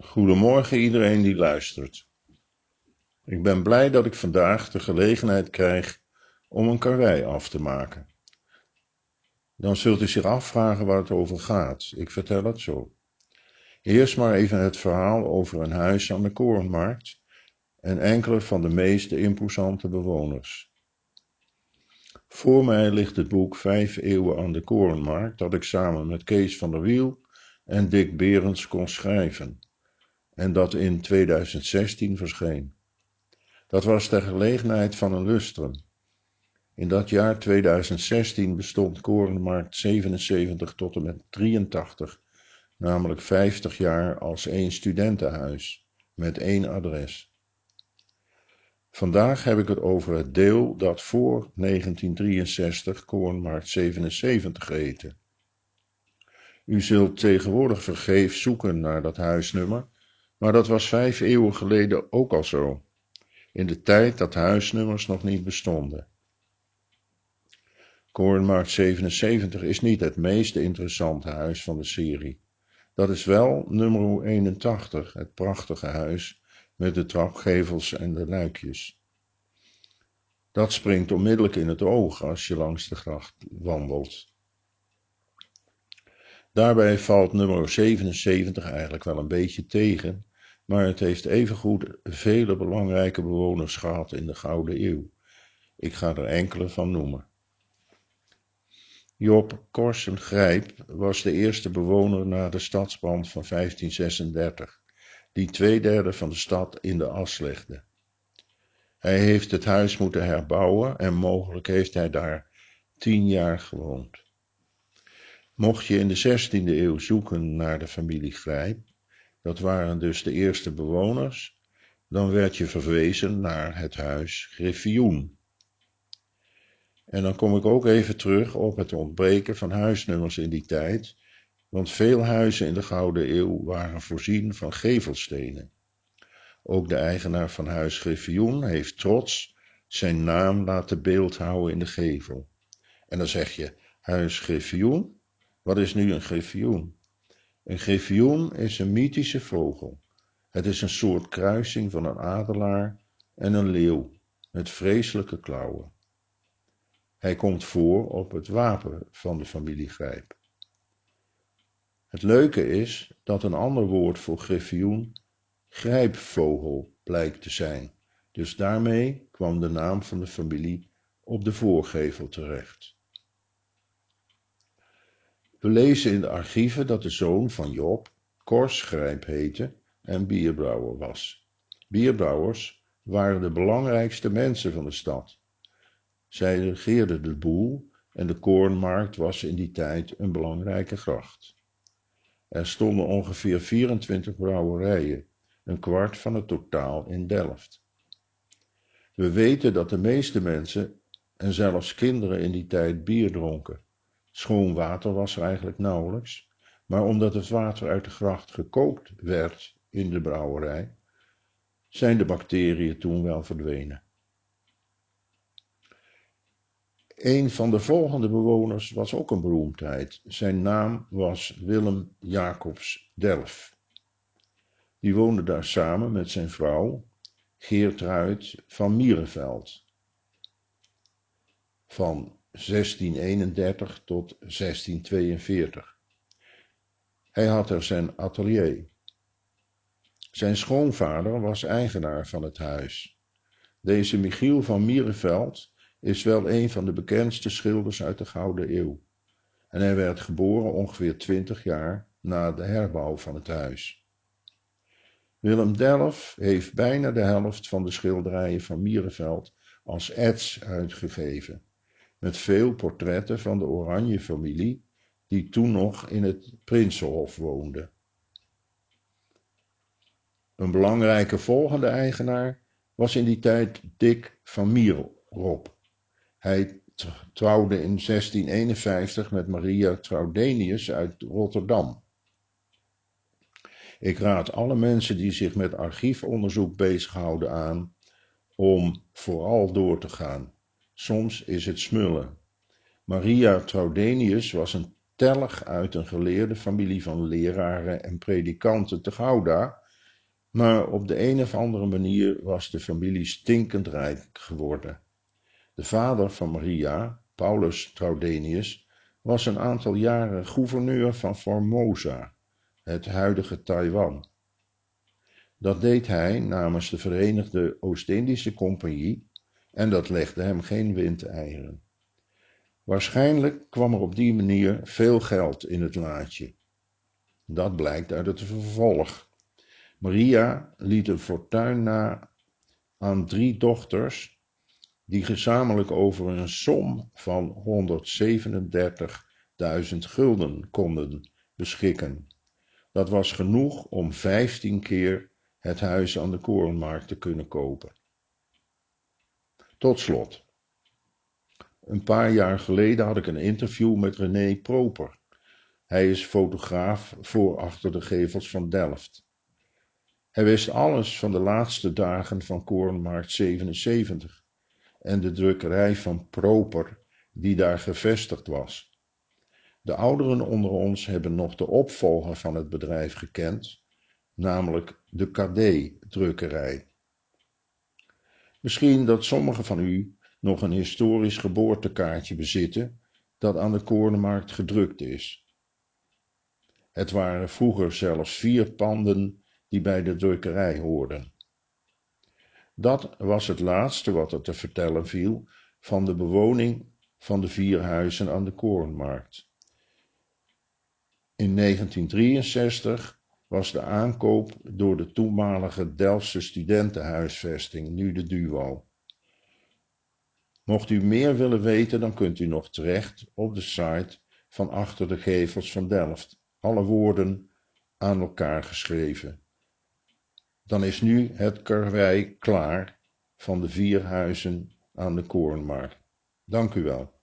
Goedemorgen iedereen die luistert. Ik ben blij dat ik vandaag de gelegenheid krijg om een karwei af te maken. Dan zult u zich afvragen waar het over gaat. Ik vertel het zo. Eerst maar even het verhaal over een huis aan de Korenmarkt en enkele van de meest imposante bewoners. Voor mij ligt het boek 5 eeuwen aan de Korenmarkt dat ik samen met Kees van der Wiel en Dick Berends kon schrijven en dat in 2016 verscheen. Dat was ter gelegenheid van een lustrum. In dat jaar 2016 bestond Korenmarkt 77 tot en met 83, namelijk 50 jaar als één studentenhuis, met één adres. Vandaag heb ik het over het deel dat voor 1963 Korenmarkt 77 heette. U zult tegenwoordig vergeefs zoeken naar dat huisnummer, maar dat was 5 eeuwen geleden ook al zo, in de tijd dat huisnummers nog niet bestonden. Korenmarkt 77 is niet het meest interessante huis van de serie. Dat is wel nummer 81, het prachtige huis met de trapgevels en de luikjes. Dat springt onmiddellijk in het oog als je langs de gracht wandelt. Daarbij valt nummer 77 eigenlijk wel een beetje tegen, maar het heeft evengoed vele belangrijke bewoners gehad in de Gouden Eeuw. Ik ga er enkele van noemen. Job Corsen Grijp was de eerste bewoner na de stadsbrand van 1536, die 2/3 van de stad in de as legde. Hij heeft het huis moeten herbouwen en mogelijk heeft hij daar 10 jaar gewoond. Mocht je in de 16e eeuw zoeken naar de familie Grijp, dat waren dus de eerste bewoners, dan werd je verwezen naar het huis Griffioen. En dan kom ik ook even terug op het ontbreken van huisnummers in die tijd, want veel huizen in de Gouden Eeuw waren voorzien van gevelstenen. Ook de eigenaar van huis Griffioen heeft trots zijn naam laten beeldhouden in de gevel. En dan zeg je, huis Griffioen? Wat is nu een griffioen? Een griffioen is een mythische vogel. Het is een soort kruising van een adelaar en een leeuw met vreselijke klauwen. Hij komt voor op het wapen van de familie Grijp. Het leuke is dat een ander woord voor griffioen grijpvogel blijkt te zijn, dus daarmee kwam de naam van de familie op de voorgevel terecht. We lezen in de archieven dat de zoon van Job Cors Grijp heette en bierbrouwer was. Bierbrouwers waren de belangrijkste mensen van de stad. Zij regeerden de boel en de Korenmarkt was in die tijd een belangrijke gracht. Er stonden ongeveer 24 brouwerijen, een kwart van het totaal in Delft. We weten dat de meeste mensen en zelfs kinderen in die tijd bier dronken. Schoon water was er eigenlijk nauwelijks, maar omdat het water uit de gracht gekookt werd in de brouwerij, zijn de bacteriën toen wel verdwenen. Een van de volgende bewoners was ook een beroemdheid. Zijn naam was Willem Jacobs Delf. Die woonde daar samen met zijn vrouw Geertruid van Mierenveld. Van 1631 tot 1642. Hij had er zijn atelier. Zijn schoonvader was eigenaar van het huis. Deze Michiel van Mierenveld is wel een van de bekendste schilders uit de Gouden Eeuw. En hij werd geboren ongeveer 20 jaar na de herbouw van het huis. Willem Delf heeft bijna de helft van de schilderijen van Mierenveld als ets uitgegeven, met veel portretten van de Oranje-familie, die toen nog in het Prinsenhof woonde. Een belangrijke volgende eigenaar was in die tijd Dick van Mierop. Hij trouwde in 1651 met Maria Traudenius uit Rotterdam. Ik raad alle mensen die zich met archiefonderzoek bezighouden aan om vooral door te gaan. Soms is het smullen. Maria Traudenius was een telg uit een geleerde familie van leraren en predikanten te Gouda Maar op de een of andere manier was de familie stinkend rijk geworden. De vader van Maria, Paulus Traudenius, was een aantal jaren gouverneur van Formosa, het huidige Taiwan. Dat deed hij namens de Verenigde Oost-Indische Compagnie en dat legde hem geen windeieren. Waarschijnlijk kwam er op die manier veel geld in het laadje. Dat blijkt uit het vervolg. Maria liet een fortuin na aan 3 dochters, die gezamenlijk over een som van 137.000 gulden konden beschikken. Dat was genoeg om 15 keer het huis aan de Korenmarkt te kunnen kopen. Tot slot. Een paar jaar geleden had ik een interview met René Proper. Hij is fotograaf voor Achter de Gevels van Delft. Hij wist alles van de laatste dagen van Korenmarkt 77 en de drukkerij van Proper die daar gevestigd was. De ouderen onder ons hebben nog de opvolger van het bedrijf gekend, namelijk de KD-drukkerij. Misschien dat sommigen van u nog een historisch geboortekaartje bezitten dat aan de Korenmarkt gedrukt is. Het waren vroeger zelfs 4 panden die bij de drukkerij hoorden. Dat was het laatste wat er te vertellen viel van de bewoning van de 4 huizen aan de Korenmarkt. In 1963 was de aankoop door de toenmalige Delftse studentenhuisvesting, nu de Duo. Mocht u meer willen weten, dan kunt u nog terecht op de site van Achter de Gevels van Delft. Alle woorden aan elkaar geschreven. Dan is nu het karwei klaar van de 4 huizen aan de Korenmarkt. Dank u wel.